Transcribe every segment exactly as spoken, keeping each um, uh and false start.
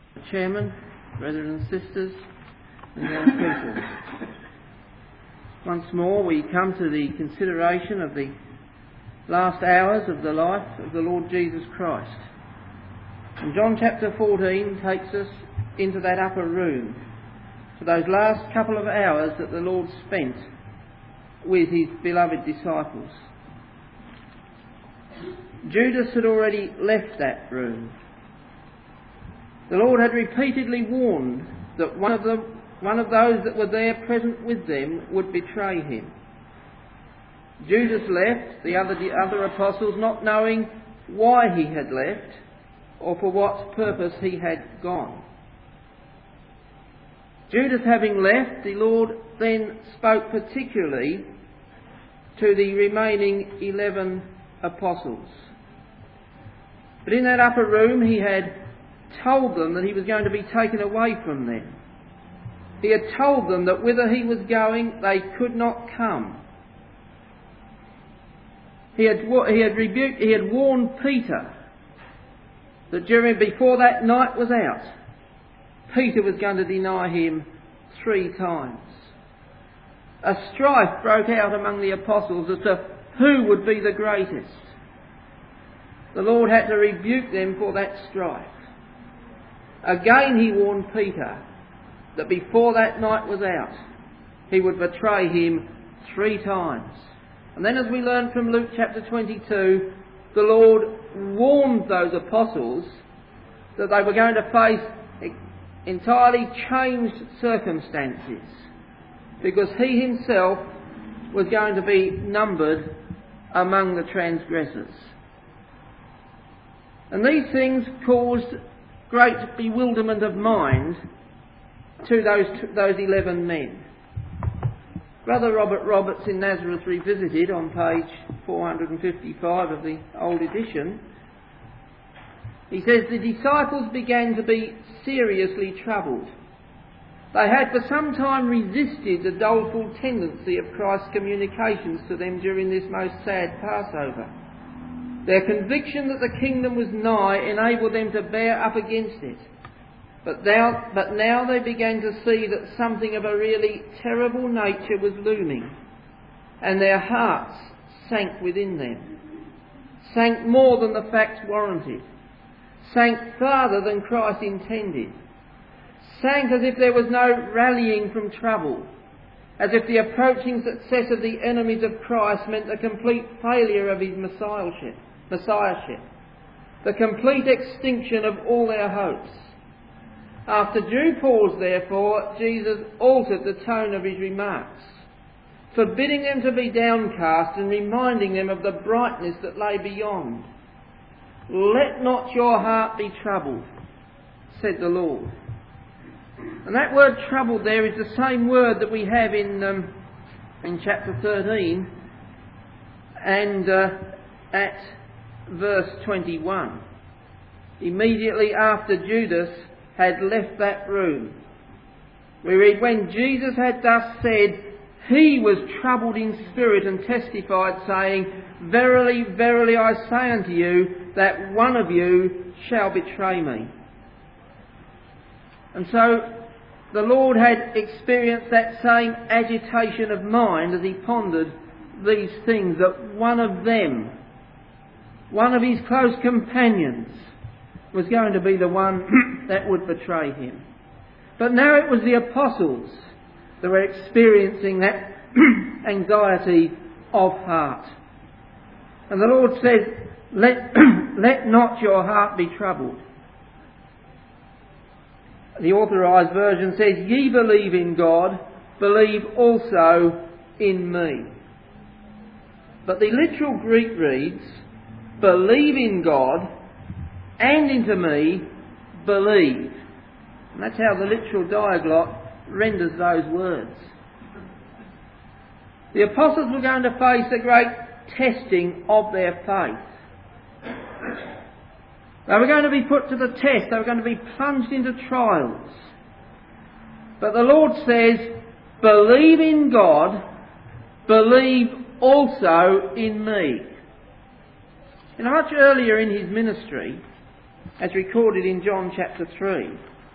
Chairman, brothers and sisters, and young people. Once more we come to the consideration of the last hours of the life of the Lord Jesus Christ. And John chapter fourteen takes us into that upper room for those last couple of hours that the Lord spent with his beloved disciples. Judas had already left that room. The Lord had repeatedly warned that one of, the, one of those that were there present with them would betray him. Judas left, the other, the other apostles not knowing why he had left or for what purpose he had gone. Judas having left, the Lord then spoke particularly to the remaining eleven apostles. But in that upper room he had told them that he was going to be taken away from them. He had told them that whither he was going they could not come. He had, he had rebuked, he had warned Peter that during, before that night was out, Peter was going to deny him three times. A strife broke out among the apostles as to who would be the greatest. The Lord had to rebuke them for that strife. Again he warned Peter that before that night was out, he would betray him three times. And then, as we learn from Luke chapter twenty-two, the Lord warned those apostles that they were going to face entirely changed circumstances, because he himself was going to be numbered among the transgressors. And these things caused great bewilderment of mind to those those eleven men. Brother Robert Roberts in Nazareth Revisited on page four hundred fifty-five of the old edition, he says, the disciples began to be seriously troubled. They had for some time resisted the doleful tendency of Christ's communications to them during this most sad Passover. Their conviction that the kingdom was nigh enabled them to bear up against it. But now, but now they began to see that something of a really terrible nature was looming, and their hearts sank within them. Sank more than the facts warranted. Sank farther than Christ intended. Sank as if there was no rallying from trouble, as if the approaching success of the enemies of Christ meant the complete failure of his messiahship, messiahship, the complete extinction of all their hopes. After due pause, therefore, Jesus altered the tone of his remarks, forbidding them to be downcast and reminding them of the brightness that lay beyond. Let not your heart be troubled, said the Lord. And that word troubled there is the same word that we have in um, in chapter thirteen and uh, at verse twenty-one. Immediately after Judas had left that room, we read, when Jesus had thus said, he was troubled in spirit and testified, saying, verily, verily, I say unto you, that one of you shall betray me. And so the Lord had experienced that same agitation of mind as he pondered these things, that one of them, one of his close companions, was going to be the one that would betray him. But now it was the apostles that were experiencing that anxiety of heart. And the Lord says, let, let not your heart be troubled. The Authorised Version says, ye believe in God, believe also in me. But the literal Greek reads, believe in God and into me, believe. And that's how the literal diaglot renders those words. The apostles were going to face a great testing of their faith. They were going to be put to the test. They were going to be plunged into trials. But the Lord says, believe in God, believe also in me. You know, much earlier in his ministry, as recorded in John chapter three,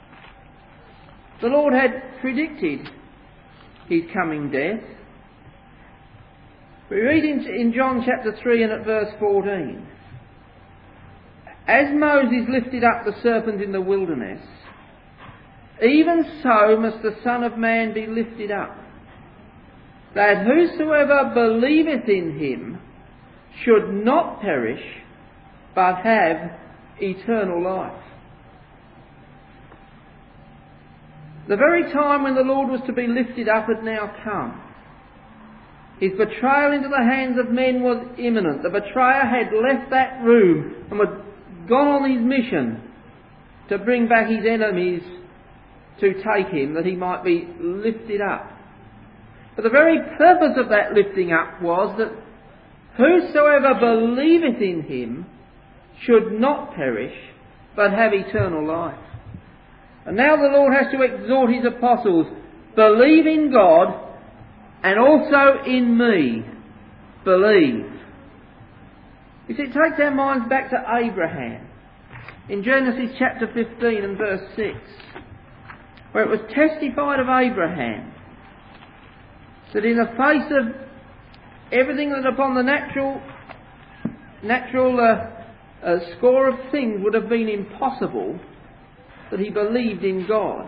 The Lord had predicted his coming death. We read in, in John chapter three and at verse fourteen. As Moses lifted up the serpent in the wilderness, even so must the Son of Man be lifted up, that whosoever believeth in him should not perish, but have eternal life. The very time when the Lord was to be lifted up had now come. His betrayal into the hands of men was imminent. The betrayer had left that room and was gone on his mission to bring back his enemies to take him, that he might be lifted up. But the very purpose of that lifting up was that whosoever believeth in him should not perish, but have eternal life. And now the Lord has to exhort his apostles, believe in God and also in me. Believe. You see, it takes our minds back to Abraham in Genesis chapter fifteen and verse six, where it was testified of Abraham that in the face of everything that upon the natural, natural uh, uh, score of things would have been impossible, that he believed in God.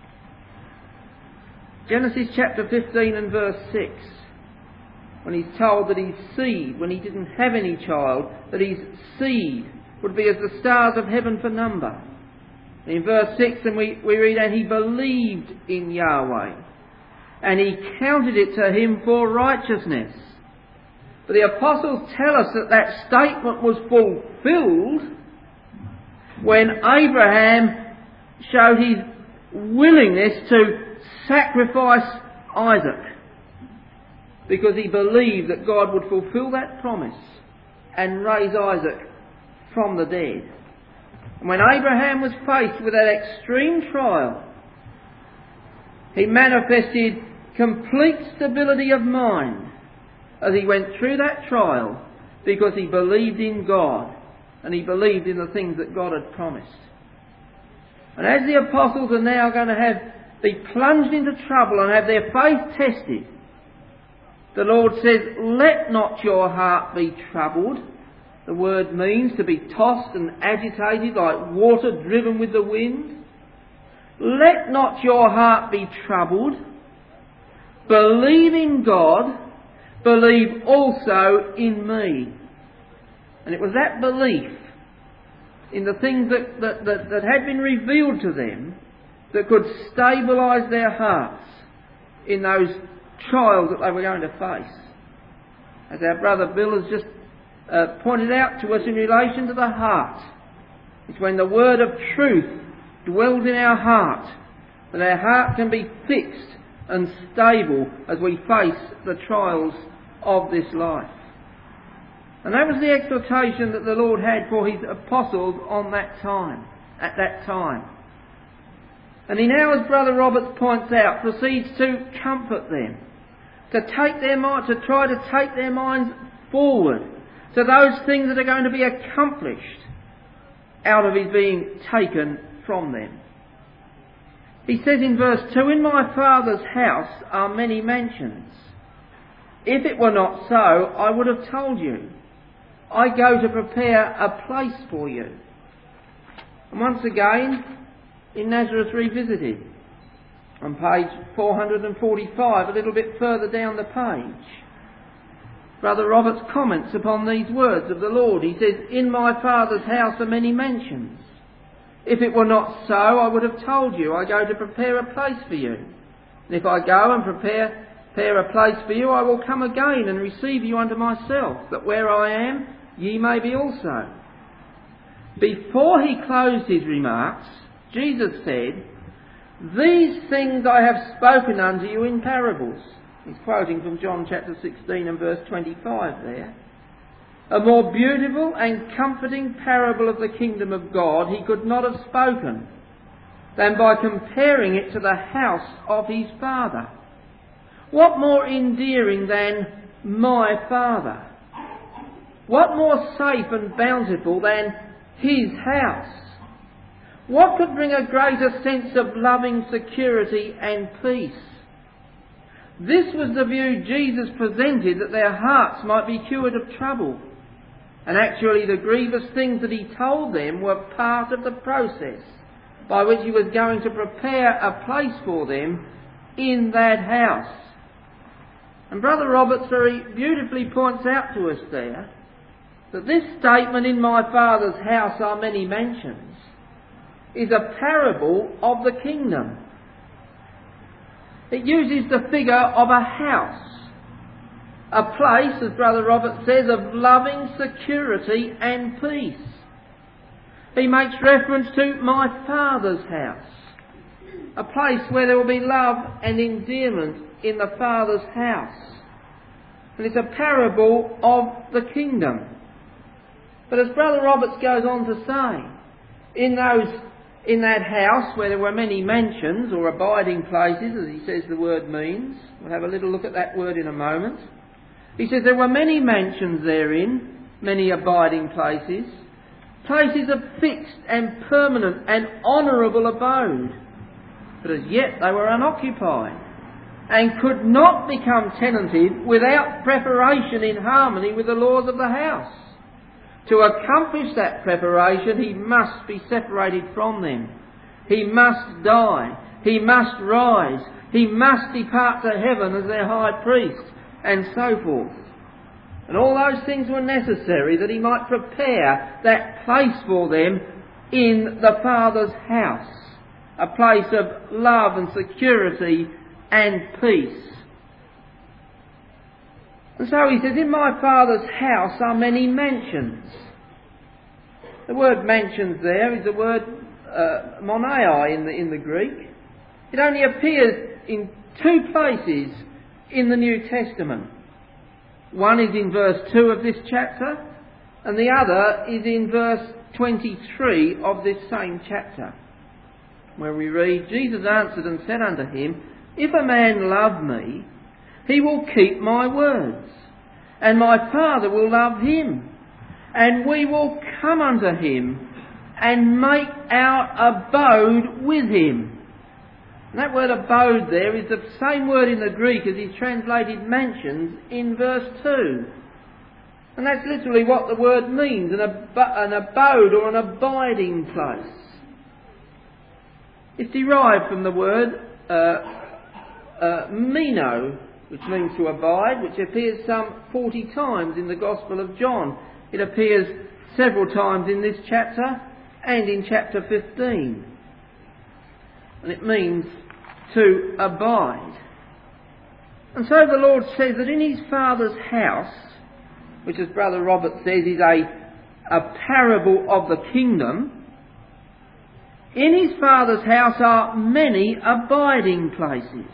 Genesis chapter fifteen and verse six, when he's told that his seed, when he didn't have any child, that his seed would be as the stars of heaven for number. In verse six, and we, we read, and he believed in Yahweh, and he counted it to him for righteousness. But the apostles tell us that that statement was fulfilled when Abraham showed his willingness to sacrifice Isaac, because he believed that God would fulfill that promise and raise Isaac from the dead. And when Abraham was faced with that extreme trial, he manifested complete stability of mind as he went through that trial, because he believed in God and he believed in the things that God had promised. And as the apostles are now going to have be plunged into trouble and have their faith tested, the Lord says, let not your heart be troubled. The word means to be tossed and agitated like water driven with the wind. Let not your heart be troubled. Believe in God. Believe also in me. And it was that belief in the things that, that, that, that had been revealed to them that could stabilise their hearts in those trials that they were going to face. As our brother Bill has just uh, pointed out to us in relation to the heart. It's when the word of truth dwells in our heart that our heart can be fixed and stable as we face the trials of this life. And that was the exhortation that the Lord had for his apostles on that time, at that time. And he now, as Brother Roberts points out, proceeds to comfort them, to take their mind, to try to take their minds forward to those things that are going to be accomplished out of his being taken from them. He says in verse two, in my Father's house are many mansions. If it were not so, I would have told you. I go to prepare a place for you. And once again, in Nazareth Revisited, on page four hundred forty-five, a little bit further down the page, Brother Roberts comments upon these words of the Lord. He says, in my Father's house are many mansions. If it were not so, I would have told you. I go to prepare a place for you. And if I go and prepare, prepare a place for you, I will come again and receive you unto myself, that where I am, ye may be also. Before he closed his remarks, Jesus said, these things I have spoken unto you in parables. He's quoting from John chapter sixteen and verse twenty-five there. A more beautiful and comforting parable of the kingdom of God he could not have spoken than by comparing it to the house of his Father. What more endearing than my Father? What more safe and bountiful than his house? What could bring a greater sense of loving security and peace? This was the view Jesus presented, that their hearts might be cured of trouble. And actually the grievous things that he told them were part of the process by which he was going to prepare a place for them in that house. And Brother Roberts very beautifully points out to us there that this statement, "In my Father's house are many mansions," is a parable of the kingdom. It uses the figure of a house, a place, as Brother Roberts says, of loving security and peace. He makes reference to my Father's house, a place where there will be love and endearment in the Father's house. And it's a parable of the kingdom. But as Brother Roberts goes on to say, in those in that house where there were many mansions or abiding places, as he says the word means, we'll have a little look at that word in a moment. He says there were many mansions therein, many abiding places, places of fixed and permanent and honourable abode, but as yet they were unoccupied, and could not become tenanted without preparation in harmony with the laws of the house. To accomplish that preparation, he must be separated from them. He must die. He must rise. He must depart to heaven as their high priest, and so forth. And all those things were necessary that he might prepare that place for them in the Father's house, a place of love and security and peace. And so he says, "In my Father's house are many mansions." The word mansions there is the word uh, monai in the, in the Greek. It only appears in two places in the New Testament. One is in verse two of this chapter, and the other is in verse twenty-three of this same chapter, where we read, "Jesus answered and said unto him, If a man love me, he will keep my words, and my Father will love him, and we will come unto him, and make our abode with him." And that word abode there is the same word in the Greek as is translated mansions in verse two. And that's literally what the word means, an, ab- an abode or an abiding place. It's derived from the word uh, uh, meno, which means to abide, which appears some forty times in the Gospel of John. It appears several times in this chapter and in chapter fifteen. And it means to abide. And so the Lord says that in his Father's house, which as Brother Robert says is a, a parable of the kingdom, in his Father's house are many abiding places.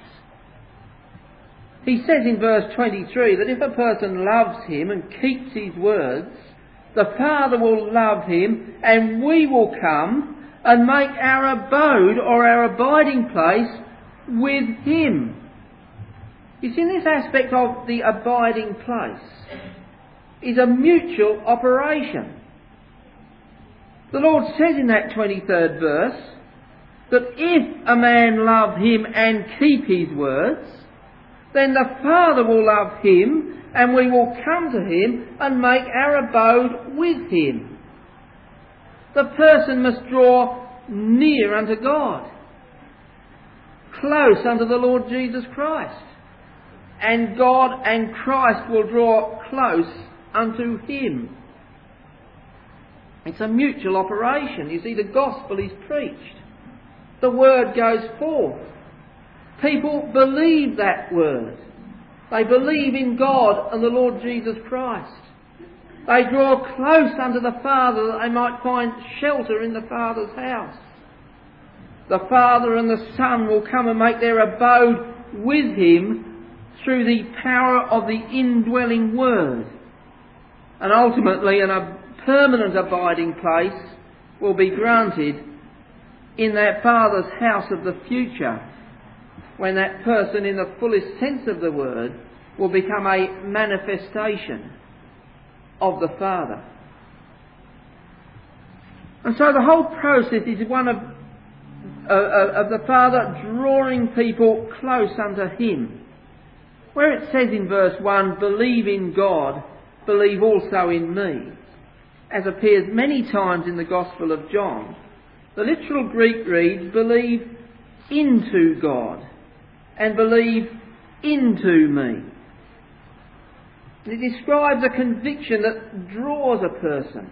He says in verse twenty-three that if a person loves him and keeps his words, the Father will love him, and we will come and make our abode or our abiding place with him. You see, this aspect of the abiding place is a mutual operation. The Lord says in that twenty-third verse that if a man love him and keep his words, then the Father will love him, and we will come to him and make our abode with him. The person must draw near unto God, close unto the Lord Jesus Christ, and God and Christ will draw close unto him. It's a mutual operation. You see, the gospel is preached. The word goes forth. People believe that word. They believe in God and the Lord Jesus Christ. They draw close unto the Father that they might find shelter in the Father's house. The Father and the Son will come and make their abode with him through the power of the indwelling Word. And ultimately an, a permanent abiding place will be granted in that Father's house of the future, when that person in the fullest sense of the word will become a manifestation of the Father. And so the whole process is one of, uh, of the Father drawing people close unto Him. Where it says in verse one, believe in God, believe also in me, as appears many times in the Gospel of John, the literal Greek reads, believe into God and believe into me. It describes a conviction that draws a person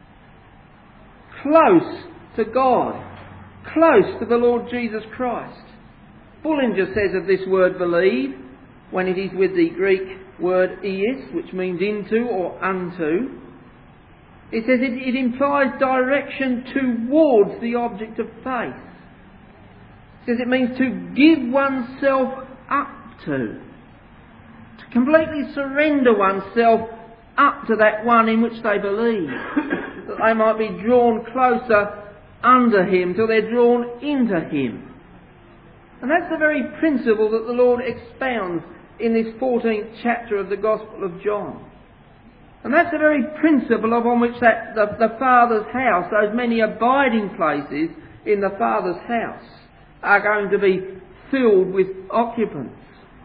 close to God, close to the Lord Jesus Christ. Bullinger says of this word believe, when it is with the Greek word iis, which means into or unto, it says it, it implies direction towards the object of faith. It says it means to give oneself up to. To completely surrender oneself up to that one in which they believe. That they might be drawn closer under Him till they're drawn into Him. And that's the very principle that the Lord expounds in this fourteenth chapter of the Gospel of John. And that's the very principle upon which that the, the Father's house, those many abiding places in the Father's house, are going to be filled with occupants.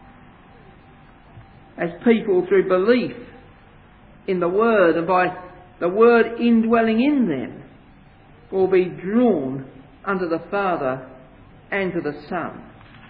As people, through belief in the Word and by the Word indwelling in them, will be drawn unto the Father and to the Son.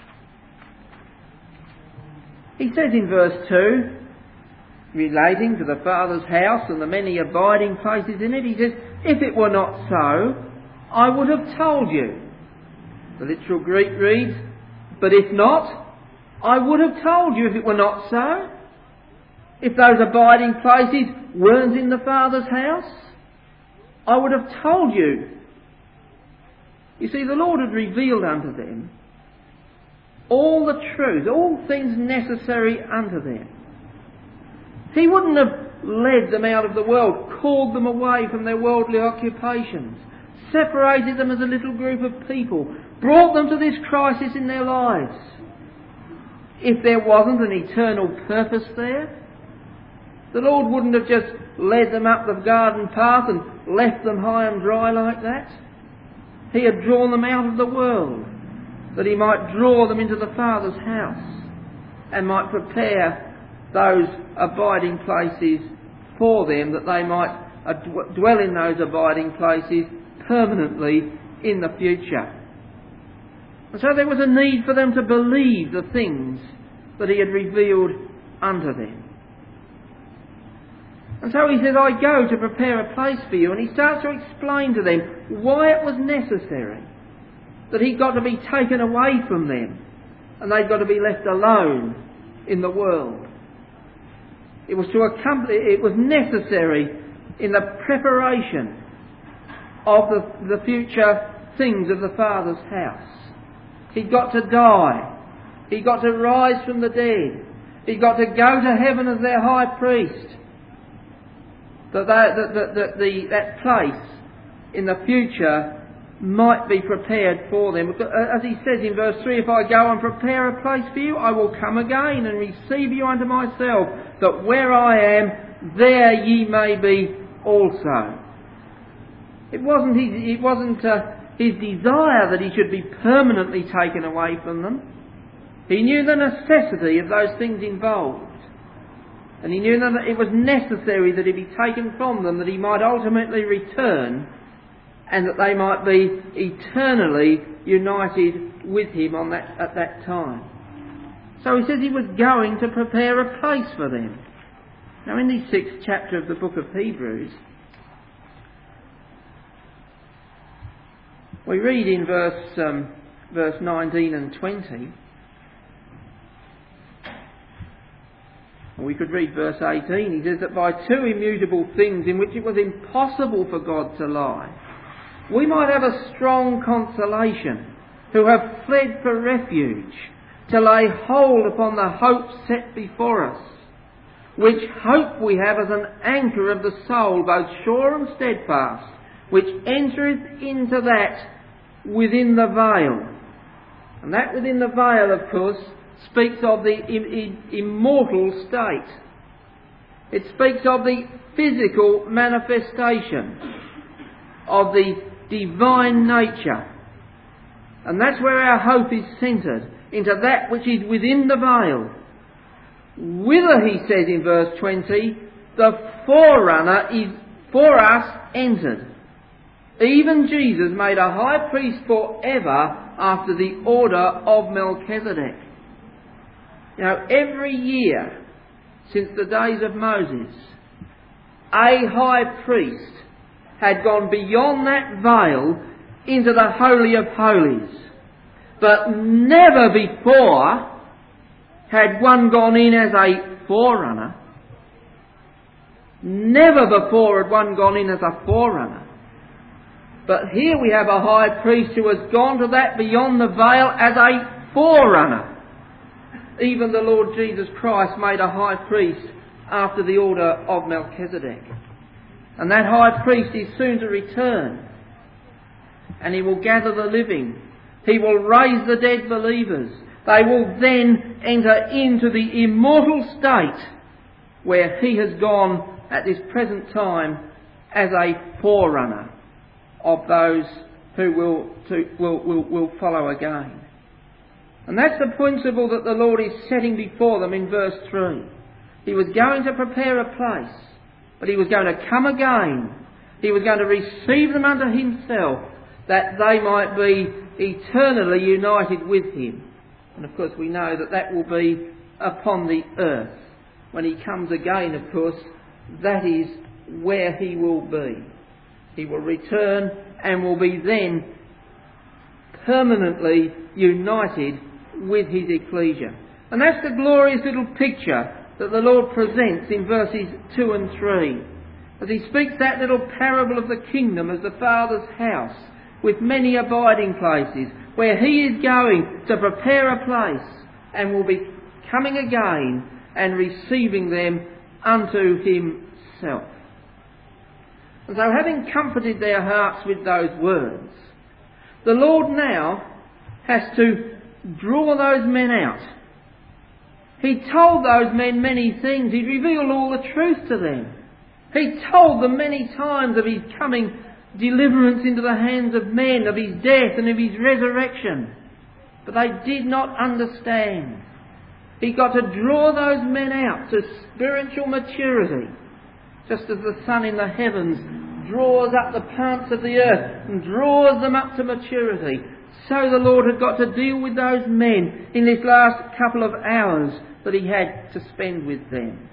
He says in verse two, relating to the Father's house and the many abiding places in it, he says, if it were not so, I would have told you. The literal Greek reads, but if not, I would have told you if it were not so. If those abiding places weren't in the Father's house, I would have told you. You see, the Lord had revealed unto them all the truth, all things necessary unto them. He wouldn't have led them out of the world, called them away from their worldly occupations, separated them as a little group of people, brought them to this crisis in their lives, if there wasn't an eternal purpose there. The Lord wouldn't have just led them up the garden path and left them high and dry like that. He had drawn them out of the world, that He might draw them into the Father's house and might prepare those abiding places for them, that they might dwell in those abiding places permanently in the future. And so there was a need for them to believe the things that He had revealed unto them. And so He says, I go to prepare a place for you. And He starts to explain to them why it was necessary that He got to be taken away from them and they'd got to be left alone in the world. It was to accompany, it was necessary in the preparation of the, the future things of the Father's house. He'd got to die. He got to rise from the dead. He got to go to heaven as their high priest. That, that, that, that, the, that place in the future might be prepared for them. As he says in verse three, if I go and prepare a place for you, I will come again and receive you unto myself, that where I am, there ye may be also. It wasn't his, it wasn't uh, his desire that he should be permanently taken away from them. He knew the necessity of those things involved. And he knew that it was necessary that he be taken from them, that he might ultimately return, and that they might be eternally united with him on that, at that time. So he says he was going to prepare a place for them. Now in the sixth chapter of the book of Hebrews, we read in verse, um, verse nineteen and twenty, we could read verse eighteen. He says that by two immutable things in which it was impossible for God to lie, we might have a strong consolation, who have fled for refuge, to lay hold upon the hope set before us, which hope we have as an anchor of the soul, both sure and steadfast, which entereth into that within the veil. And that within the veil, of course, speaks of the im- immortal state. It speaks of the physical manifestation of the divine nature. And that's where our hope is centred, into that which is within the veil. Whither, he says in verse twenty, the forerunner is for us entered. Even Jesus made a high priest forever after the order of Melchizedek. Now, every year since the days of Moses, a high priest had gone beyond that veil into the Holy of Holies. But never before had one gone in as a forerunner. Never before had one gone in as a forerunner. But here we have a high priest who has gone to that beyond the veil as a forerunner. Even the Lord Jesus Christ made a high priest after the order of Melchizedek. And that high priest is soon to return. And he will gather the living. He will raise the dead believers. They will then enter into the immortal state where he has gone at this present time as a forerunner of those who will, to, will, will, will follow again. And that's the principle that the Lord is setting before them in verse three. He was going to prepare a place, but he was going to come again. He was going to receive them unto himself, that they might be eternally united with him. And of course we know that that will be upon the earth. When he comes again, of course, that is where he will be. He will return and will be then permanently united with his ecclesia. And that's the glorious little picture that the Lord presents in verses two and three. As he speaks that little parable of the kingdom as the Father's house, with many abiding places, where he is going to prepare a place and will be coming again and receiving them unto himself. And so, having comforted their hearts with those words, the Lord now has to draw those men out. He told those men many things. He revealed all the truth to them. He told them many times of his coming deliverance into the hands of men, of his death and of his resurrection. But they did not understand. He got to draw those men out to spiritual maturity, just as the sun in the heavens draws up the plants of the earth and draws them up to maturity. So the Lord had got to deal with those men in this last couple of hours that he had to spend with them.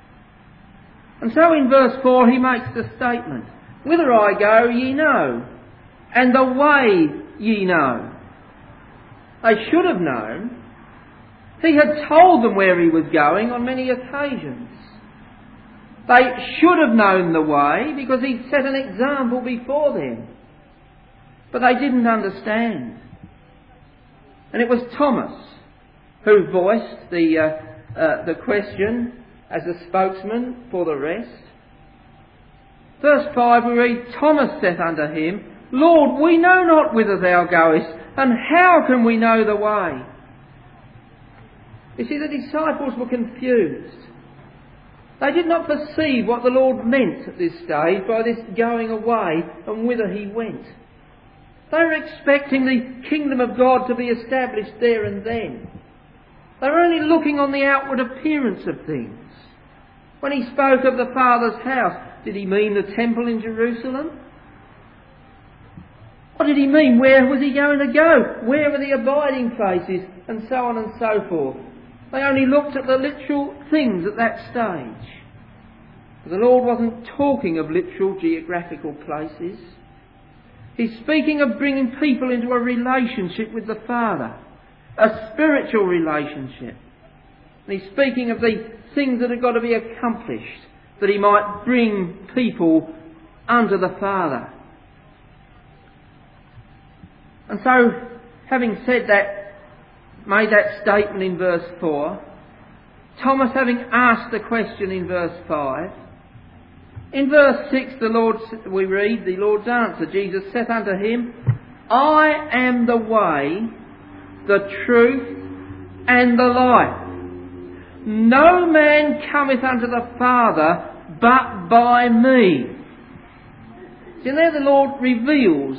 And so in verse four he makes the statement, "Whither I go ye know, and the way ye know." They should have known. He had told them where he was going on many occasions. They should have known the way because he'd set an example before them. But they didn't understand. And it was Thomas who voiced the, uh, uh, the question as the spokesman for the rest. Verse five we read, "Thomas saith unto him, Lord, we know not whither thou goest, and how can we know the way?" You see, the disciples were confused. They did not perceive what the Lord meant at this stage by this going away and whither he went. They were expecting the kingdom of God to be established there and then. They were only looking on the outward appearance of things. When he spoke of the Father's house, did he mean the temple in Jerusalem? What did he mean? Where was he going to go? Where were the abiding places? And so on and so forth. They only looked at the literal things at that stage. The Lord wasn't talking of literal geographical places. He's speaking of bringing people into a relationship with the Father, a spiritual relationship. And he's speaking of the things that have got to be accomplished, that he might bring people unto the Father. And so, having said that, made that statement in verse four, Thomas having asked the question in verse five, in verse six the Lord, we read the Lord's answer. Jesus saith unto him, "I am the way, the truth, and the life. No man cometh unto the Father but by me." See, now the Lord reveals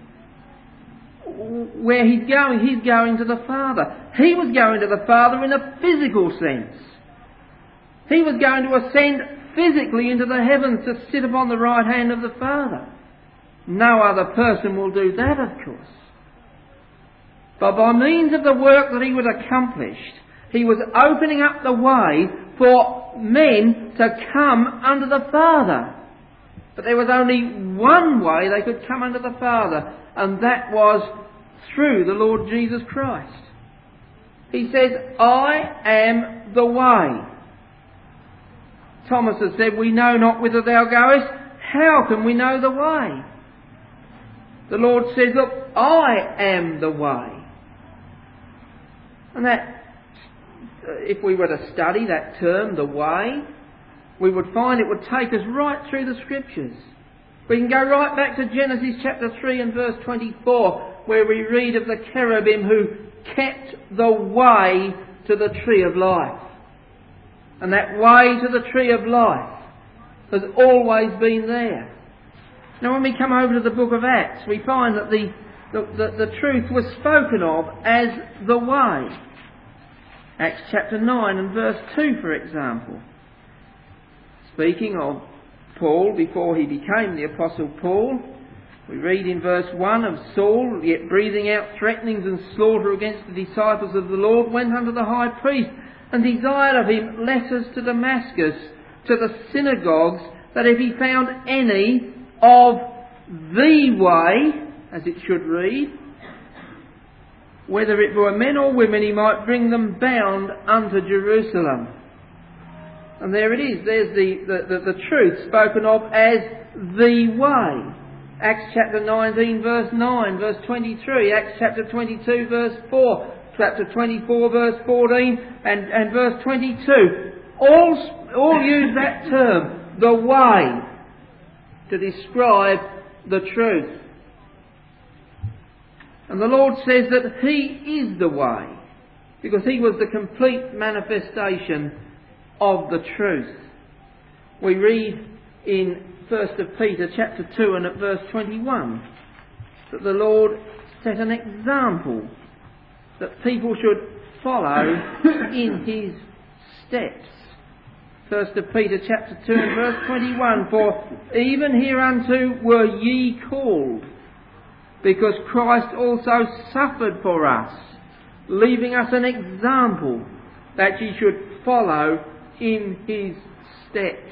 where He's going. He's going to the Father. He was going to the Father in a physical sense. He was going to ascend physically into the heavens to sit upon the right hand of the Father. No other person will do that, of course. But by means of the work that He was accomplished, He was opening up the way for men to come unto the Father. But there was only one way they could come unto the Father, and that was through the Lord Jesus Christ. He says, I am the way. Thomas has said, we know not whither thou goest. How can we know the way? The Lord says, look, I am the way. And that, if we were to study that term, the way, we would find it would take us right through the Scriptures. We can go right back to Genesis chapter three and verse twenty-four, where we read of the cherubim who kept the way to the tree of life. And that way to the tree of life has always been there. Now when we come over to the book of Acts, we find that the, the, the, the truth was spoken of as the way. Acts chapter nine and verse two, for example. Speaking of Paul before he became the Apostle Paul, we read in verse one of Saul, yet breathing out threatenings and slaughter against the disciples of the Lord, went unto the high priest and desired of him letters to Damascus, to the synagogues, that if he found any of the way, as it should read, whether it were men or women, he might bring them bound unto Jerusalem. And there it is, there's the, the, the, the truth spoken of as the way. Acts chapter nineteen verse nine, verse twenty-three, Acts chapter twenty-two verse four, chapter twenty-four verse fourteen and, and verse twenty-two. All, all use that term, the way, to describe the truth. And the Lord says that He is the way, because He was the complete manifestation of the truth. We read in First of Peter chapter two and at verse twenty-one that the Lord set an example that people should follow in His steps. First of Peter chapter two and verse twenty-one, for even hereunto were ye called, because Christ also suffered for us, leaving us an example that ye should follow in His steps.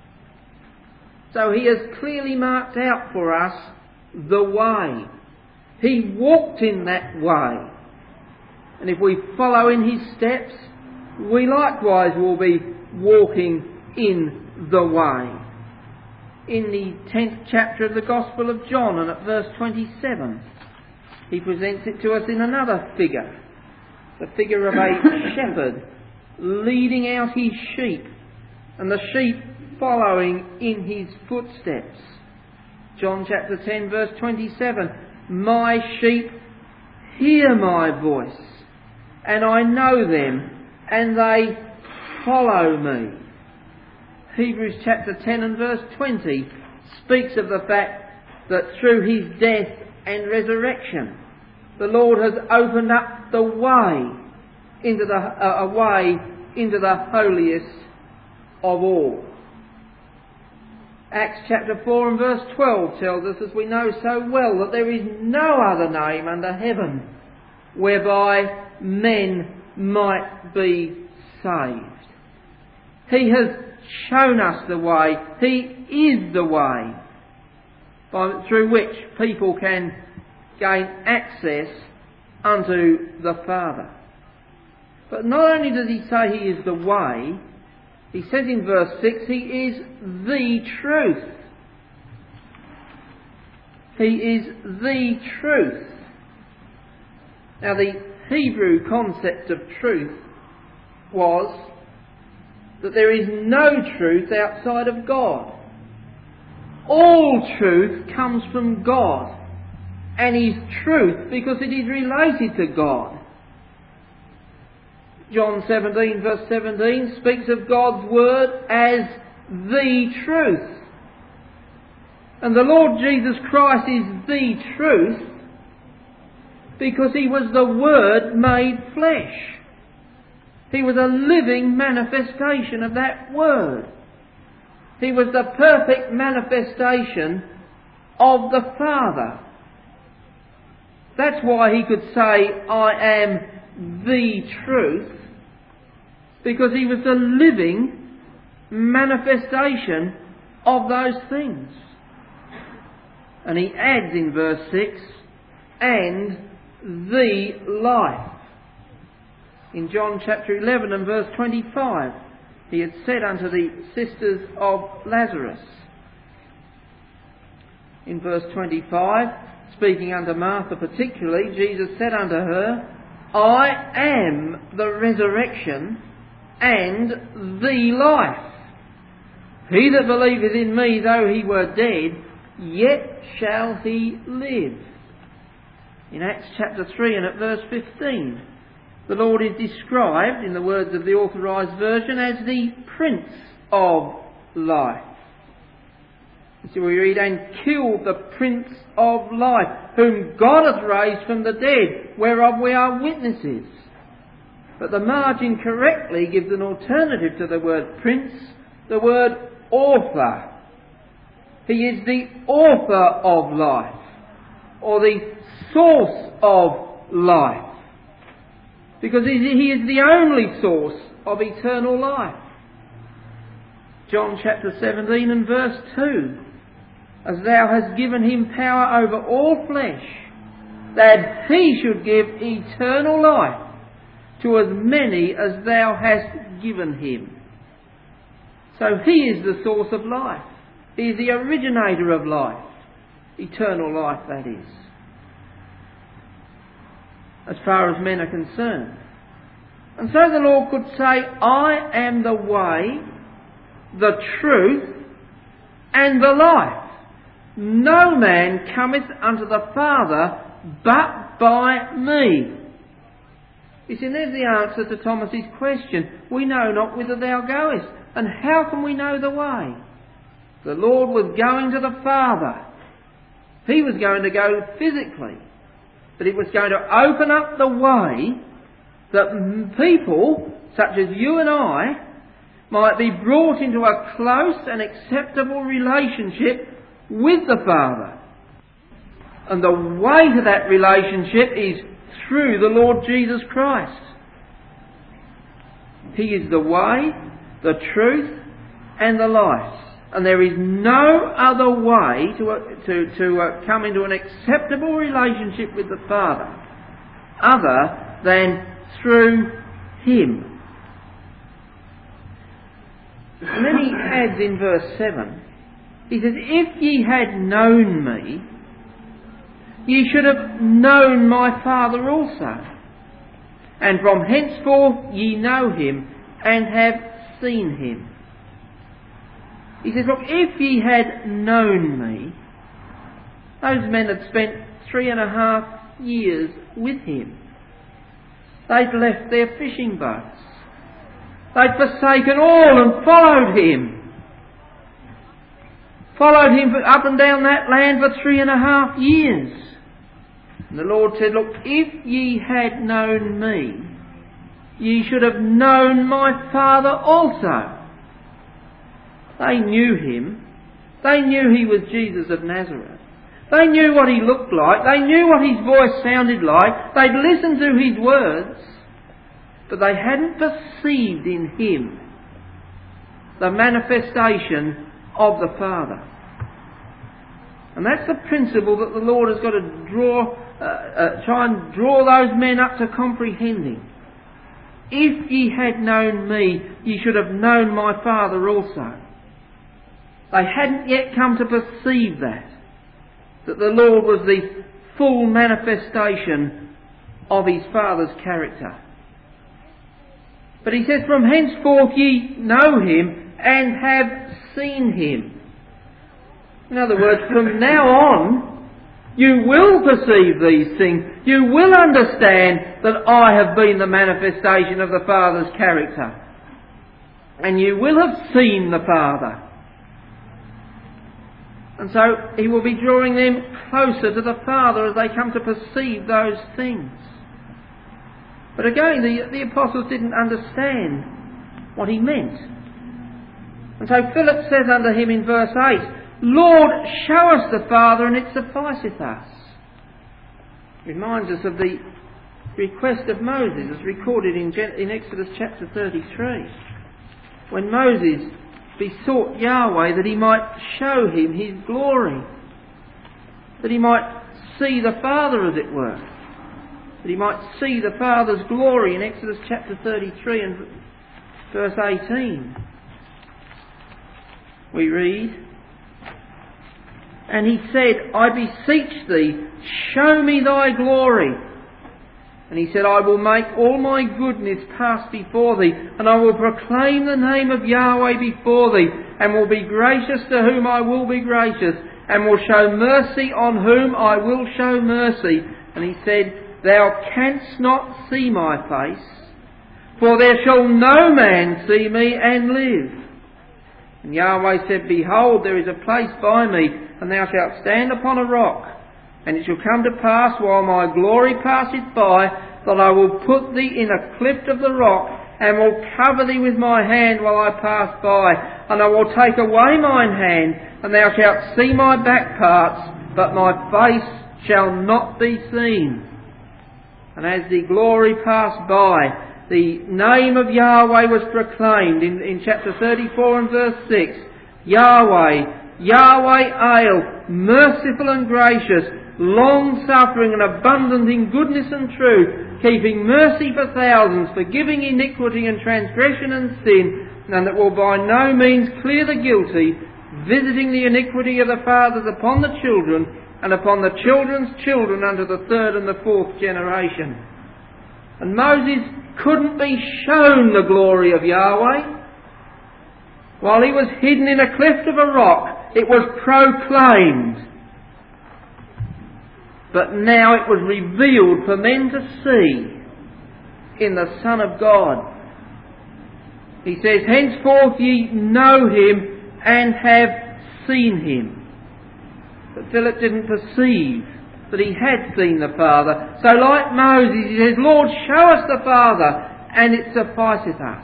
So He has clearly marked out for us the way. He walked in that way. And if we follow in His steps, we likewise will be walking in the way. In the tenth chapter of the Gospel of John and at verse twenty-seven, He presents it to us in another figure. The figure of a shepherd leading out his sheep, and the sheep following in his footsteps. John chapter ten verse twenty-seven, my sheep hear my voice, and I know them, and they follow me. Hebrews chapter ten and verse twenty speaks of the fact that through His death and resurrection, the Lord has opened up the way into the uh, a way into the holiest of all. Acts chapter four and verse twelve tells us, as we know so well, that there is no other name under heaven whereby men might be saved. He has shown us the way. He is the way by, through which people can gain access unto the Father. But not only does He say He is the way, He says in verse six, He is the truth. He is the truth. Now the Hebrew concept of truth was that there is no truth outside of God. All truth comes from God, and is truth because it is related to God. John seventeen verse seventeen speaks of God's word as the truth. And the Lord Jesus Christ is the truth because he was the Word made flesh. He was a living manifestation of that Word. He was the perfect manifestation of the Father. That's why he could say, I am the truth, because he was the living manifestation of those things. And he adds in verse six, and the life. In John chapter eleven and verse twenty-five, he had said unto the sisters of Lazarus. In verse twenty-five, speaking unto Martha particularly, Jesus said unto her, I am the resurrection and the life. He that believeth in me, though he were dead, yet shall he live. In Acts chapter three and at verse fifteen, the Lord is described, in the words of the Authorised Version, as the Prince of Life. So we read, and killed the Prince of Life, whom God hath raised from the dead, whereof we are witnesses. But the margin correctly gives an alternative to the word prince, the word author. He is the author of life, or the source of life, because he is the only source of eternal life. John chapter seventeen and verse two, as thou hast given him power over all flesh, that he should give eternal life to as many as thou hast given him. So he is the source of life. He is the originator of life. Eternal life, that is. As far as men are concerned. And so the Lord could say, I am the way, the truth, and the life. No man cometh unto the Father but by me. You see, there's the answer to Thomas's question. We know not whither thou goest, and how can we know the way? The Lord was going to the Father. He was going to go physically, but it was going to open up the way that people, such as you and I, might be brought into a close and acceptable relationship with the Father. And the way to that relationship is through the Lord Jesus Christ. He is the way, the truth, and the life. And there is no other way to, uh, to, to uh, come into an acceptable relationship with the Father other than through Him. And then he adds in verse seven, he says, if ye had known me, ye should have known my Father also. And from henceforth ye know him and have seen him. He says, look, if ye had known me, those men had spent three and a half years with him. They'd left their fishing boats. They'd forsaken all and followed him. Followed him up and down that land for three and a half years. And the Lord said, look, if ye had known me, ye should have known my Father also. They knew him. They knew he was Jesus of Nazareth. They knew what he looked like. They knew what his voice sounded like. They'd listened to his words. But they hadn't perceived in him the manifestation of the Father. And that's the principle that the Lord has got to draw, uh, uh, try and draw those men up to comprehending. If ye had known me, ye should have known my Father also. They hadn't yet come to perceive that, that the Lord was the full manifestation of his Father's character. But he says, from henceforth ye know him and have seen him. In other words, from now on, you will perceive these things. You will understand that I have been the manifestation of the Father's character. And you will have seen the Father. And so he will be drawing them closer to the Father as they come to perceive those things. But again, the, the apostles didn't understand what he meant. And so Philip says unto him in verse eight, Lord, show us the Father, and it sufficeth us. Reminds us of the request of Moses as recorded in, in Exodus chapter thirty-three. When Moses besought Yahweh that he might show him his glory, that he might see the Father, as it were, that he might see the Father's glory in Exodus chapter thirty-three and verse eighteen. We read, and he said, I beseech thee, show me thy glory. And he said, I will make all my goodness pass before thee, and I will proclaim the name of Yahweh before thee, and will be gracious to whom I will be gracious, and will show mercy on whom I will show mercy. And he said, thou canst not see my face, for there shall no man see me and live. And Yahweh said, behold, there is a place by me, and thou shalt stand upon a rock. And it shall come to pass, while my glory passeth by, that I will put thee in a cleft of the rock, and will cover thee with my hand while I pass by. And I will take away mine hand, and thou shalt see my back parts, but my face shall not be seen. And as the glory passed by, the name of Yahweh was proclaimed in, in chapter thirty-four and verse six. Yahweh, Yahweh Ale, merciful and gracious, long-suffering and abundant in goodness and truth, keeping mercy for thousands, forgiving iniquity and transgression and sin, and that will by no means clear the guilty, visiting the iniquity of the fathers upon the children, and upon the children's children unto the third and the fourth generation. And Moses couldn't be shown the glory of Yahweh. While he was hidden in a cleft of a rock, it was proclaimed. But now it was revealed for men to see in the Son of God. He says, henceforth ye know him and have seen him. But Philip didn't perceive that he had seen the Father. So like Moses, he says, Lord, show us the Father, and it sufficeth us.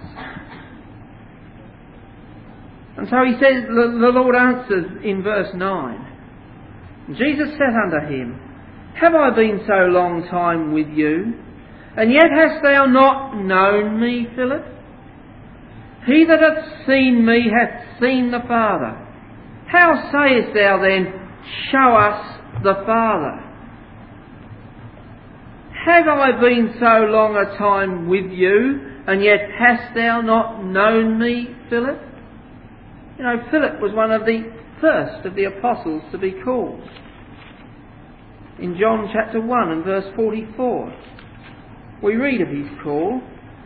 And so he says, the Lord answers in verse nine. Jesus said unto him, have I been so long time with you, and yet hast thou not known me, Philip? He that hath seen me hath seen the Father. How sayest thou then, show us the Father? Have I been so long a time with you, and yet hast thou not known me, Philip? You know, Philip was one of the first of the apostles to be called. In John chapter one and verse forty-four, we read of his call.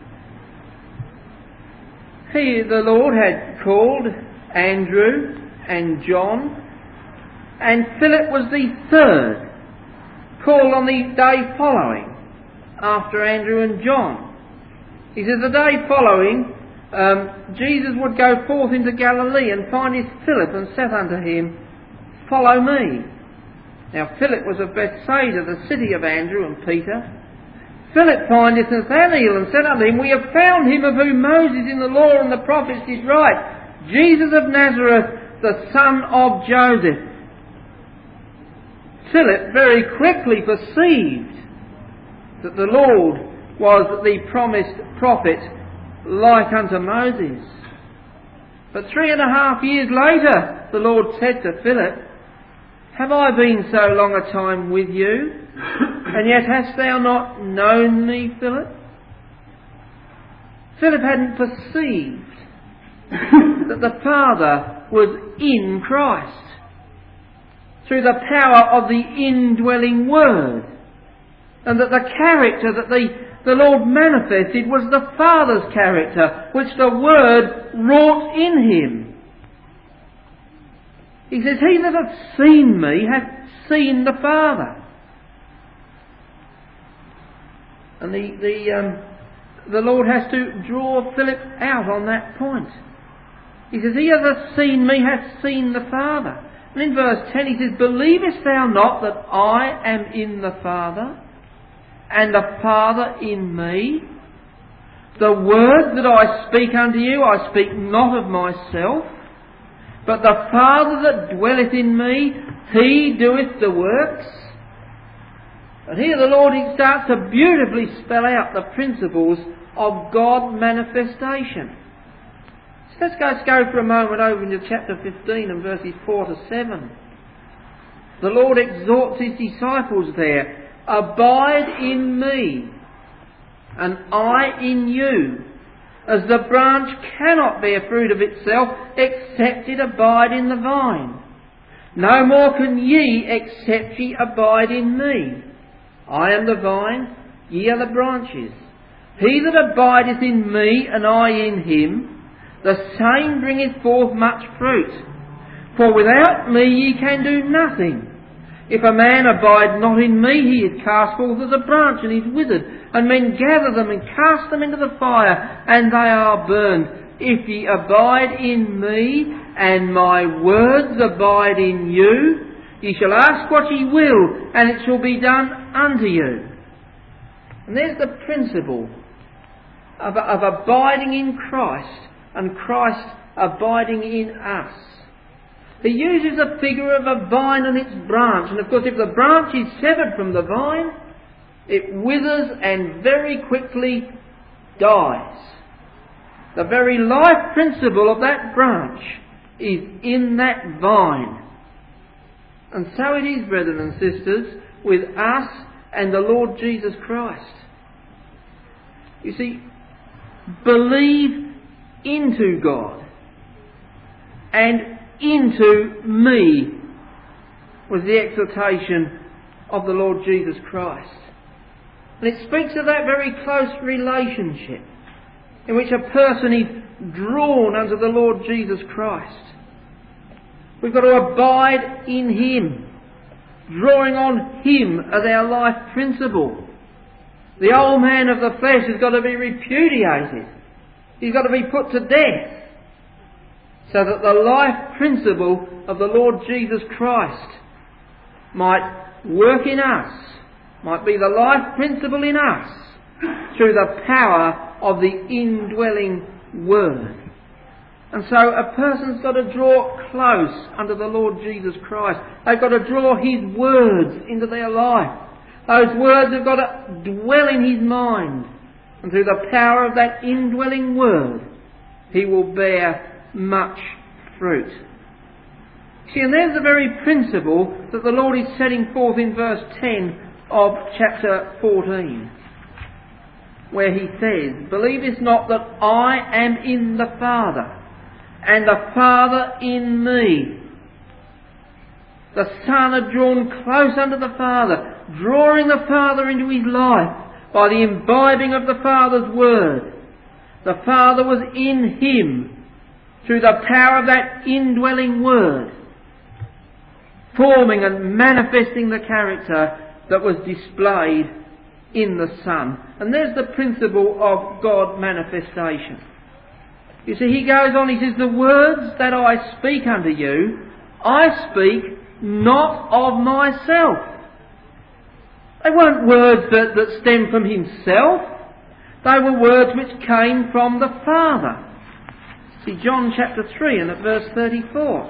He, the Lord, had called Andrew and John, and Philip was the third, called on the day following after Andrew and John. He says the day following, um, Jesus would go forth into Galilee and findeth Philip and said unto him, follow me. Now Philip was of Bethsaida, the city of Andrew and Peter. Philip findeth Nathanael and said unto him, we have found him of whom Moses in the law and the prophets did write, Jesus of Nazareth, the son of Joseph. Philip very quickly perceived that the Lord was the promised prophet like unto Moses. But three and a half years later, the Lord said to Philip, have I been so long a time with you, and yet hast thou not known me, Philip? Philip hadn't perceived that the Father was in Christ through the power of the indwelling Word, and that the character that the, the Lord manifested was the Father's character, which the Word wrought in him. He says, he that hath seen me hath seen the Father. And the the um, the Lord has to draw Philip out on that point. He says, he that hath seen me hath seen the Father. And in verse ten he says, "Believest thou not that I am in the Father, and the Father in me? The words that I speak unto you, I speak not of myself, but the Father that dwelleth in me, he doeth the works." And here the Lord starts to beautifully spell out the principles of God manifestation. So let's go, let's go for a moment over into chapter fifteen and verses four to seven. The Lord exhorts his disciples there, "Abide in me, and I in you, as the branch cannot bear fruit of itself, except it abide in the vine. No more can ye, except ye abide in me. I am the vine, ye are the branches. He that abideth in me, and I in him, the same bringeth forth much fruit. For without me ye can do nothing. If a man abide not in me, he is cast forth as a branch, and is withered, and men gather them and cast them into the fire, and they are burned. If ye abide in me, and my words abide in you, ye shall ask what ye will, and it shall be done unto you." And there's the principle of, of abiding in Christ, and Christ abiding in us. He uses a figure of a vine and its branch. And of course, if the branch is severed from the vine, it withers and very quickly dies. The very life principle of that branch is in that vine. And so it is, brethren and sisters, with us and the Lord Jesus Christ. You see, believe into God and into me was the exhortation of the Lord Jesus Christ. And it speaks of that very close relationship in which a person is drawn unto the Lord Jesus Christ. We've got to abide in him, drawing on him as our life principle. The old man of the flesh has got to be repudiated. He's got to be put to death, so that the life principle of the Lord Jesus Christ might work in us, might be the life principle in us, through the power of the indwelling Word. And so a person's got to draw close unto the Lord Jesus Christ. They've got to draw his words into their life. Those words have got to dwell in his mind. And through the power of that indwelling Word, he will bear much fruit. See, and there's the very principle that the Lord is setting forth in verse ten of chapter fourteen, where he says, "Believest not that I am in the Father, and the Father in me?" The Son had drawn close unto the Father, drawing the Father into his life by the imbibing of the Father's Word. The Father was in him through the power of that indwelling Word, forming and manifesting the character that was displayed in the Son. And there's the principle of God manifestation. You see, he goes on, he says, "The words that I speak unto you, I speak not of myself." They weren't words that, that stemmed from himself. They were words which came from the Father. See, John chapter three and at verse thirty-four.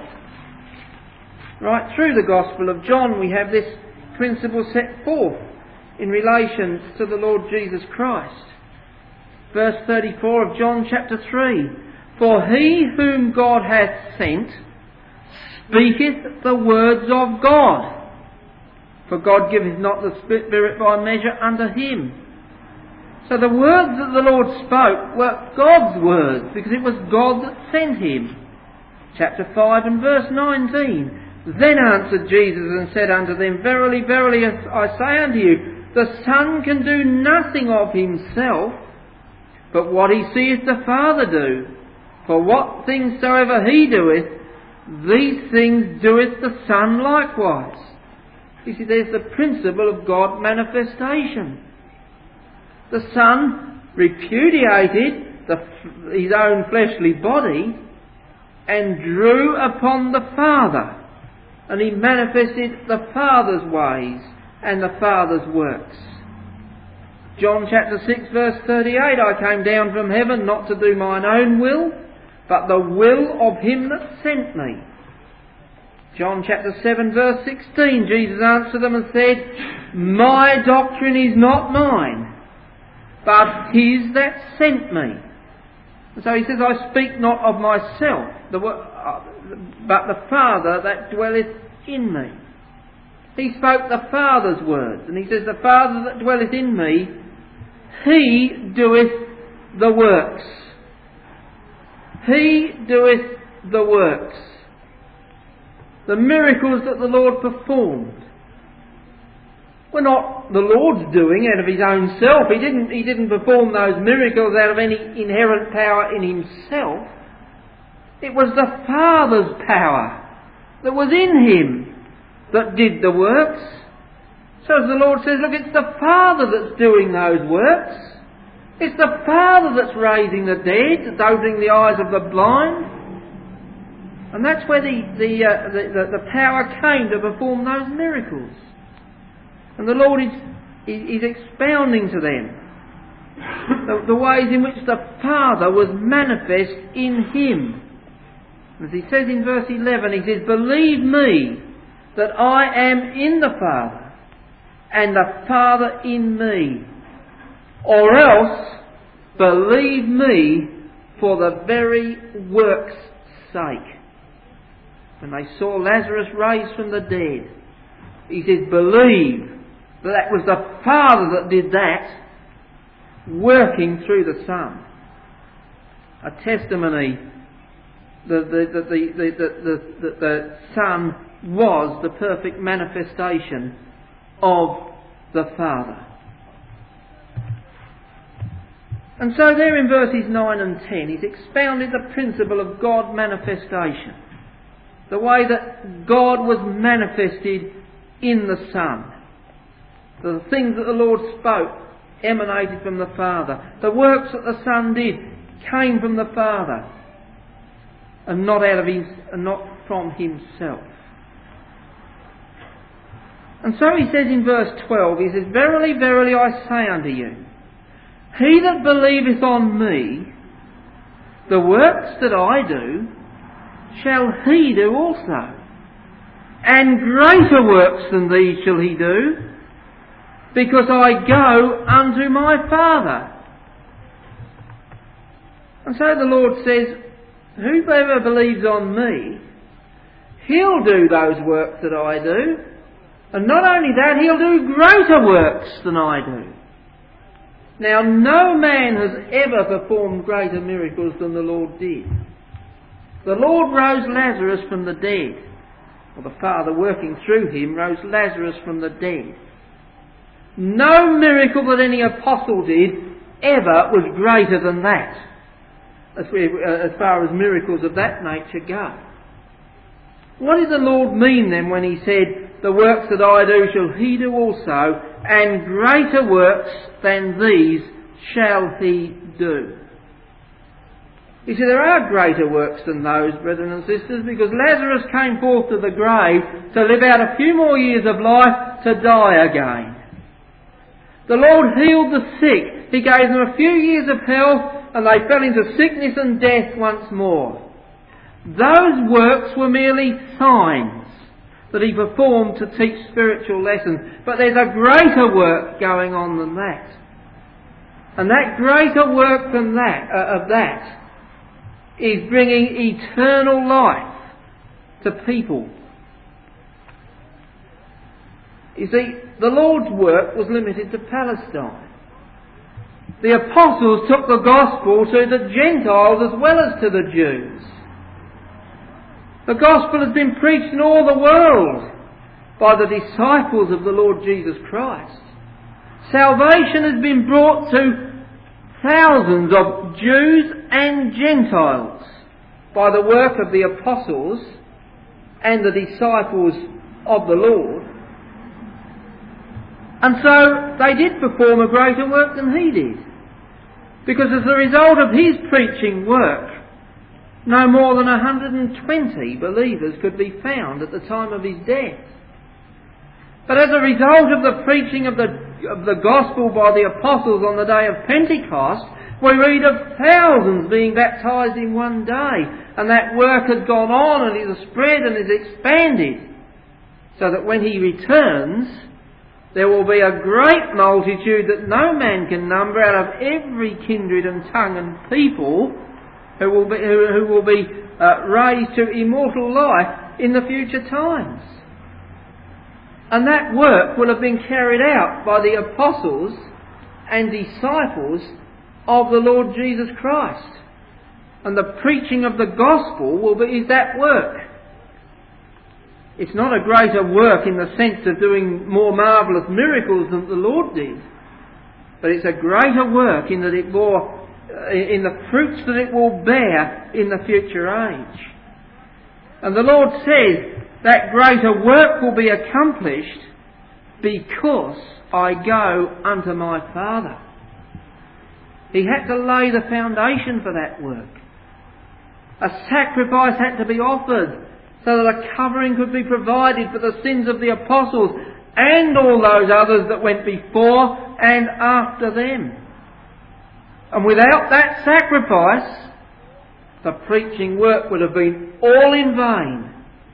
Right through the Gospel of John we have this principle set forth in relation to the Lord Jesus Christ. Verse thirty-four of John chapter three. "For he whom God hath sent speaketh the words of God. For God giveth not the Spirit by measure unto him." So the words that the Lord spoke were God's words, because it was God that sent him. Chapter five and verse nineteen. "Then answered Jesus and said unto them, Verily, verily, I say unto you, the Son can do nothing of himself, but what he seeth the Father do. For what things soever he doeth, these things doeth the Son likewise." You see, there's the principle of God manifestation. The Son repudiated the, his own fleshly body and drew upon the Father and he manifested the Father's ways and the Father's works. John chapter six verse thirty-eight, I came down from heaven not to do mine own will, but the will of him that sent me. John chapter seven verse sixteen, Jesus answered them and said, my doctrine is not mine, but his that sent me. And so he says, I speak not of myself, but the Father that dwelleth in me. He spoke the Father's words, and he says, the Father that dwelleth in me, he doeth the works. He doeth the works. The miracles that the Lord performed were not the Lord's doing out of his own self. He didn't, he didn't perform those miracles out of any inherent power in himself. It was the Father's power that was in him that did the works. So as the Lord says, look, it's the Father that's doing those works. It's the Father that's raising the dead, that's opening the eyes of the blind. And that's where the, the, uh, the, the, the power came to perform those miracles. And the Lord is, is expounding to them the, the ways in which the Father was manifest in him. As he says in verse eleven, he says, believe me that I am in the Father, and the Father in me. Or else, believe me for the very work's sake. When they saw Lazarus raised from the dead, he says, believe that that was the Father that did that, working through the Son. A testimony that the, the, the, the, the, the, the Son was the perfect manifestation of the Father. And so there in verses nine and ten, he's expounded the principle of God manifestation. The way that God was manifested in the Son. The things that the Lord spoke emanated from the Father. The works that the Son did came from the Father, and not out of his, and not from himself. And so he says in verse twelve, he says, verily, verily, I say unto you, he that believeth on me, the works that I do, shall he do also. And greater works than these shall he do, because I go unto my Father. And so the Lord says, whoever believes on me, he'll do those works that I do. And not only that, he'll do greater works than I do. Now, no man has ever performed greater miracles than the Lord did. The Lord rose Lazarus from the dead. Or the Father working through him rose Lazarus from the dead. No miracle that any apostle did ever was greater than that, as, we, uh, as far as miracles of that nature go. What did the Lord mean then when he said, the works that I do shall he do also, and greater works than these shall he do? You see, there are greater works than those, brethren and sisters, because Lazarus came forth to the grave to live out a few more years of life to die again. The Lord healed the sick. He gave them a few years of health, and they fell into sickness and death once more. Those works were merely signs that he performed to teach spiritual lessons. But there's a greater work going on than that. And that greater work than that, uh, of that is bringing eternal life to people. You see, the Lord's work was limited to Palestine. The apostles took the gospel to the Gentiles as well as to the Jews. The gospel has been preached in all the world by the disciples of the Lord Jesus Christ. Salvation has been brought to thousands of Jews and Gentiles by the work of the apostles and the disciples of the Lord. And so they did perform a greater work than he did. Because as a result of his preaching work, no more than one hundred twenty believers could be found at the time of his death. But as a result of the preaching of the, of the gospel by the apostles on the day of Pentecost, we read of thousands being baptised in one day. And that work has gone on and is spread and is expanded. So that when he returns, there will be a great multitude that no man can number out of every kindred and tongue and people who will be, who, who will be uh, raised to immortal life in the future times. And that work will have been carried out by the apostles and disciples of the Lord Jesus Christ. And the preaching of the gospel will be is that work. It's not a greater work in the sense of doing more marvellous miracles than the Lord did. But it's a greater work in that it bore, in the fruits that it will bear in the future age. And the Lord says that greater work will be accomplished because I go unto my Father. He had to lay the foundation for that work. A sacrifice had to be offered so that a covering could be provided for the sins of the apostles and all those others that went before and after them. And without that sacrifice, the preaching work would have been all in vain.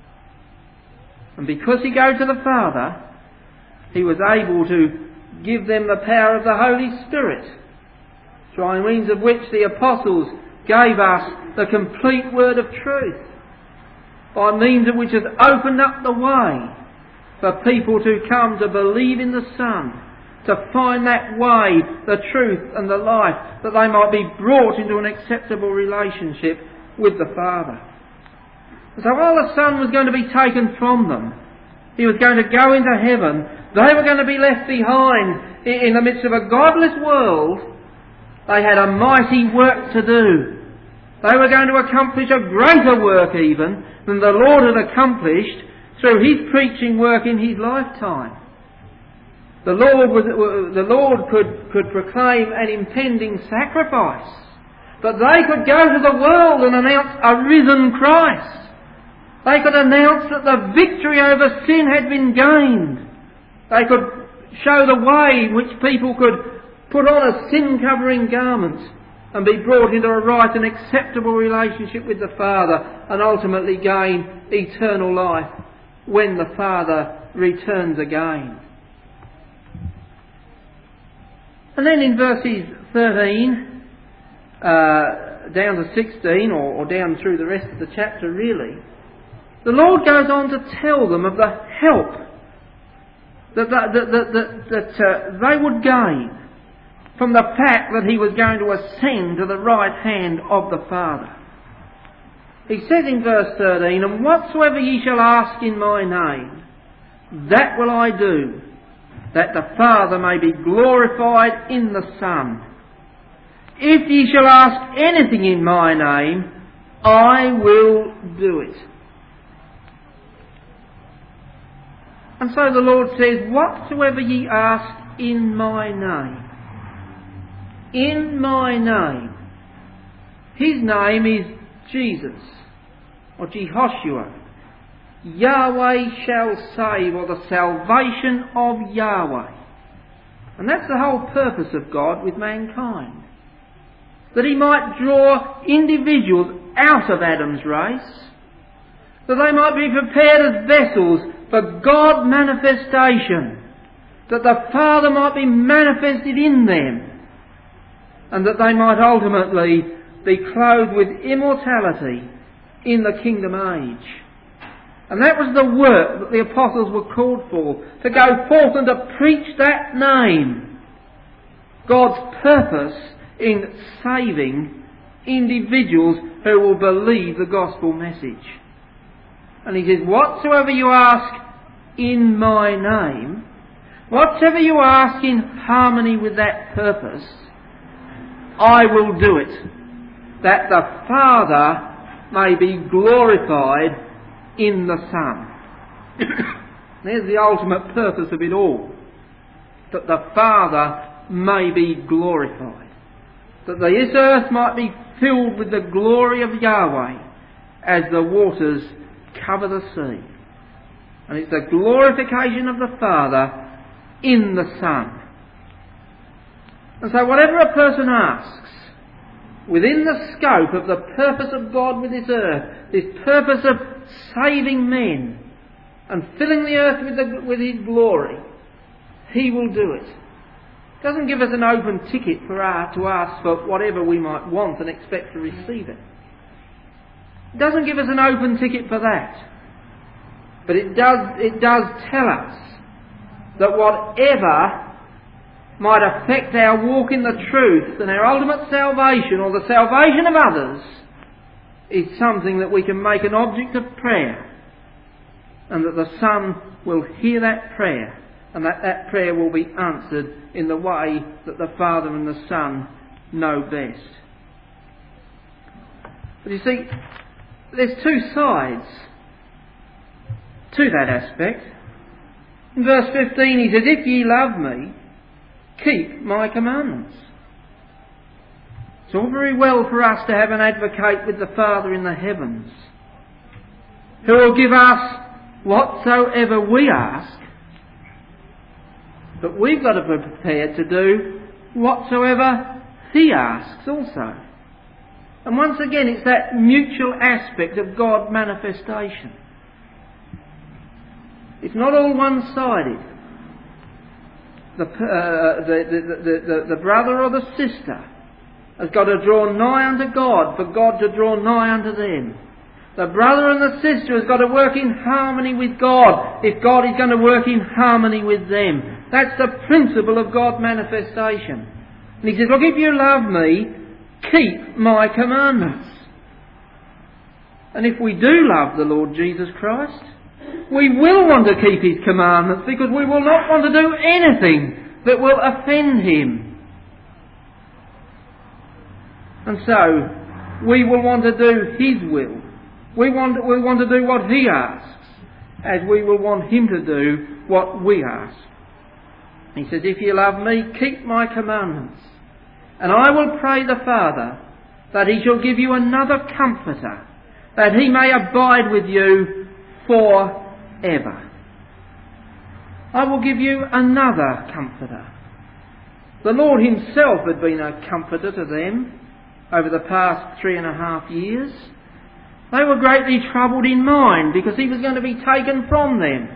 And because he goes to the Father, he was able to give them the power of the Holy Spirit, by means of which the apostles gave us the complete word of truth, by means of which has opened up the way for people to come to believe in the Son, to find that way, the truth and the life, that they might be brought into an acceptable relationship with the Father. So while the Son was going to be taken from them, he was going to go into heaven, they were going to be left behind in the midst of a godless world. They had a mighty work to do. They were going to accomplish a greater work even than the Lord had accomplished through his preaching work in his lifetime. The Lord, was, the Lord could, could proclaim an impending sacrifice, but they could go to the world and announce a risen Christ. They could announce that the victory over sin had been gained. They could show the way in which people could put on a sin-covering garment and be brought into a right and acceptable relationship with the Father and ultimately gain eternal life when the Father returns again. And then in verses thirteen uh, down to sixteen, or, or down through the rest of the chapter really, the Lord goes on to tell them of the help that, that, that, that, that, that uh, they would gain from the fact that he was going to ascend to the right hand of the Father. He says in verse thirteen, "And whatsoever ye shall ask in my name, that will I do, that the Father may be glorified in the Son. If ye shall ask anything in my name, I will do it." And so the Lord says, whatsoever ye ask in my name. In my name. His name is Jesus, or Jehoshua. Yahweh shall save, or the salvation of Yahweh. And that's the whole purpose of God with mankind. That he might draw individuals out of Adam's race, that they might be prepared as vessels for God manifestation, that the Father might be manifested in them, and that they might ultimately be clothed with immortality in the kingdom age. And that was the work that the apostles were called for, to go forth and to preach that name, God's purpose in saving individuals who will believe the gospel message. And he says, whatsoever you ask in my name, whatsoever you ask in harmony with that purpose, I will do it, that the Father may be glorified in the Son. There's the ultimate purpose of it all, that the Father may be glorified, that this earth might be filled with the glory of Yahweh as the waters cover the sea. And it's the glorification of the Father in the Son. And so whatever a person asks, within the scope of the purpose of God with this earth, this purpose of saving men and filling the earth with, the, with His glory, He will do it. It doesn't give us an open ticket for our, to ask for whatever we might want and expect to receive it. It doesn't give us an open ticket for that. But it does, it does tell us that whatever might affect our walk in the truth and our ultimate salvation or the salvation of others is something that we can make an object of prayer, and that the Son will hear that prayer, and that that prayer will be answered in the way that the Father and the Son know best. But you see, there's two sides to that aspect. In verse fifteen he says, "If ye love me, keep my commandments." It's all very well for us to have an advocate with the Father in the heavens, who will give us whatsoever we ask, but we've got to be prepared to do whatsoever He asks also. And once again, it's that mutual aspect of God manifestation. It's not all one-sided. The, uh, the, the, the, the, the brother or the sister has got to draw nigh unto God for God to draw nigh unto them. The brother and the sister has got to work in harmony with God if God is going to work in harmony with them. That's the principle of God manifestation. And he says, look, if you love me, keep my commandments. And if we do love the Lord Jesus Christ, we will want to keep His commandments, because we will not want to do anything that will offend Him. And so, we will want to do His will. We want, we want to do what He asks, as we will want Him to do what we ask. He says, if you love me, keep my commandments. And I will pray the Father that He shall give you another Comforter, that He may abide with you forever. I will give you another Comforter. The Lord Himself had been a comforter to them over the past three and a half years. They were greatly troubled in mind because He was going to be taken from them.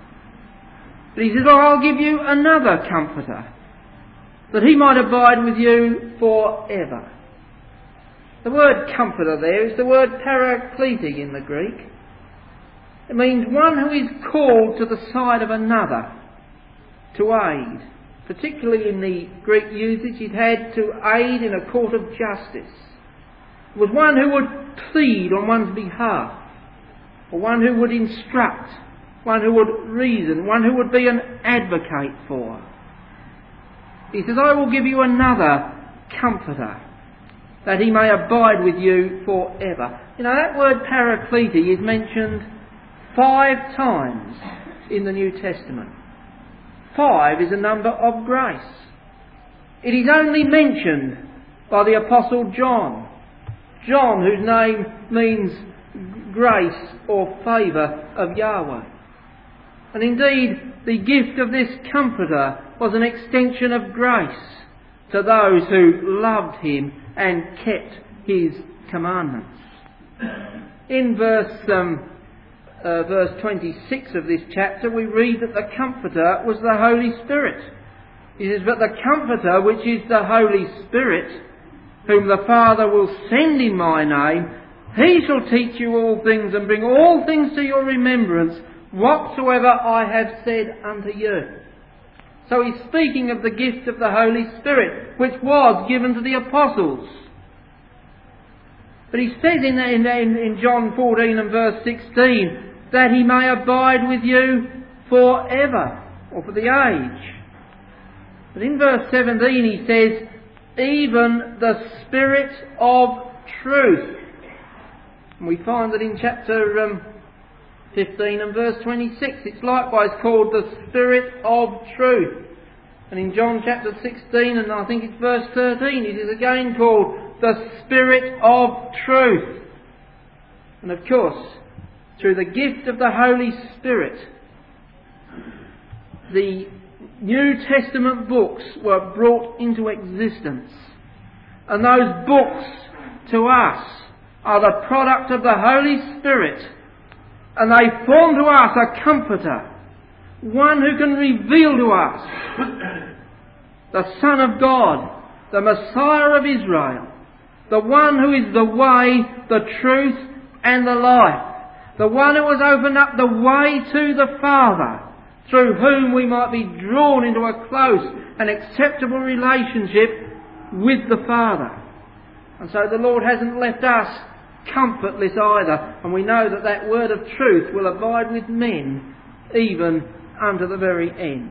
But He says, oh, I'll give you another Comforter, that He might abide with you forever. The word comforter there is the word parakletos in the Greek. It means one who is called to the side of another to aid. Particularly in the Greek usage, it had to aid in a court of justice. It was one who would plead on one's behalf, or one who would instruct, one who would reason, one who would be an advocate for. He says, I will give you another Comforter, that He may abide with you forever. You know, that word parakletos is mentioned five times in the New Testament. Five is a number of grace. It is only mentioned by the Apostle John. John, whose name means grace or favour of Yahweh. And indeed, the gift of this Comforter was an extension of grace to those who loved Him and kept His commandments. In verse um, uh, verse twenty-six of this chapter, we read that the Comforter was the Holy Spirit. It says, but the Comforter, which is the Holy Spirit, whom the Father will send in my name, He shall teach you all things and bring all things to your remembrance, whatsoever I have said unto you. So he's speaking of the gift of the Holy Spirit, which was given to the apostles. But he says in, in, in John fourteen and verse sixteen, that He may abide with you forever, or for the age. But in verse seventeen he says, even the Spirit of truth. And we find that in chapter um, fifteen and verse twenty-six, it's likewise called the Spirit of truth. And in John chapter sixteen and I think it's verse thirteen, it is again called the Spirit of truth. And of course, through the gift of the Holy Spirit, the New Testament books were brought into existence. And those books, to us, are the product of the Holy Spirit. And they form to us a comforter, one who can reveal to us the Son of God, the Messiah of Israel, the one who is the way, the truth and the life, the one who has opened up the way to the Father, through whom we might be drawn into a close and acceptable relationship with the Father. And so the Lord hasn't left us comfortless either, and we know that that word of truth will abide with men even unto the very end.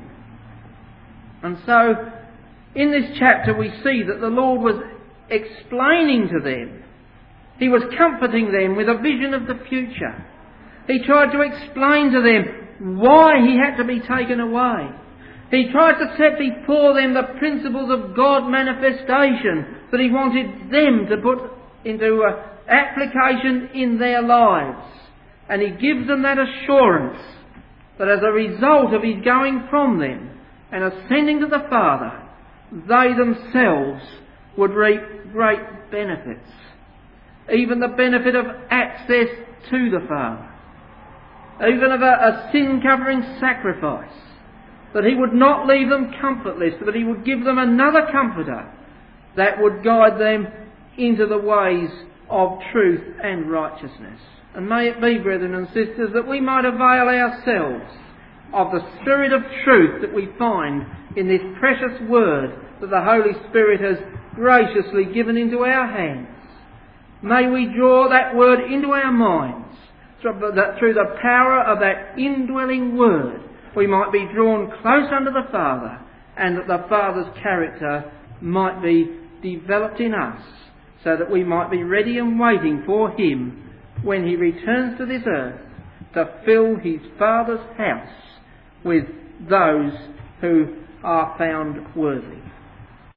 And so in this chapter we see that the Lord was explaining to them, He was comforting them with a vision of the future. He tried to explain to them why He had to be taken away. He tried to set before them the principles of God manifestation that He wanted them to put into uh, application in their lives. And He gives them that assurance that as a result of His going from them and ascending to the Father, they themselves would reap great benefits. Even the benefit of access to the Father. Even of a, a sin-covering sacrifice. That He would not leave them comfortless, but He would give them another comforter that would guide them into the ways of truth and righteousness. And may it be, brethren and sisters, that we might avail ourselves of the Spirit of truth that we find in this precious word that the Holy Spirit has graciously given into our hands. May we draw that word into our minds, that through the power of that indwelling word we might be drawn close unto the Father, and that the Father's character might be developed in us, so that we might be ready and waiting for Him when He returns to this earth to fill His Father's house with those who are found worthy.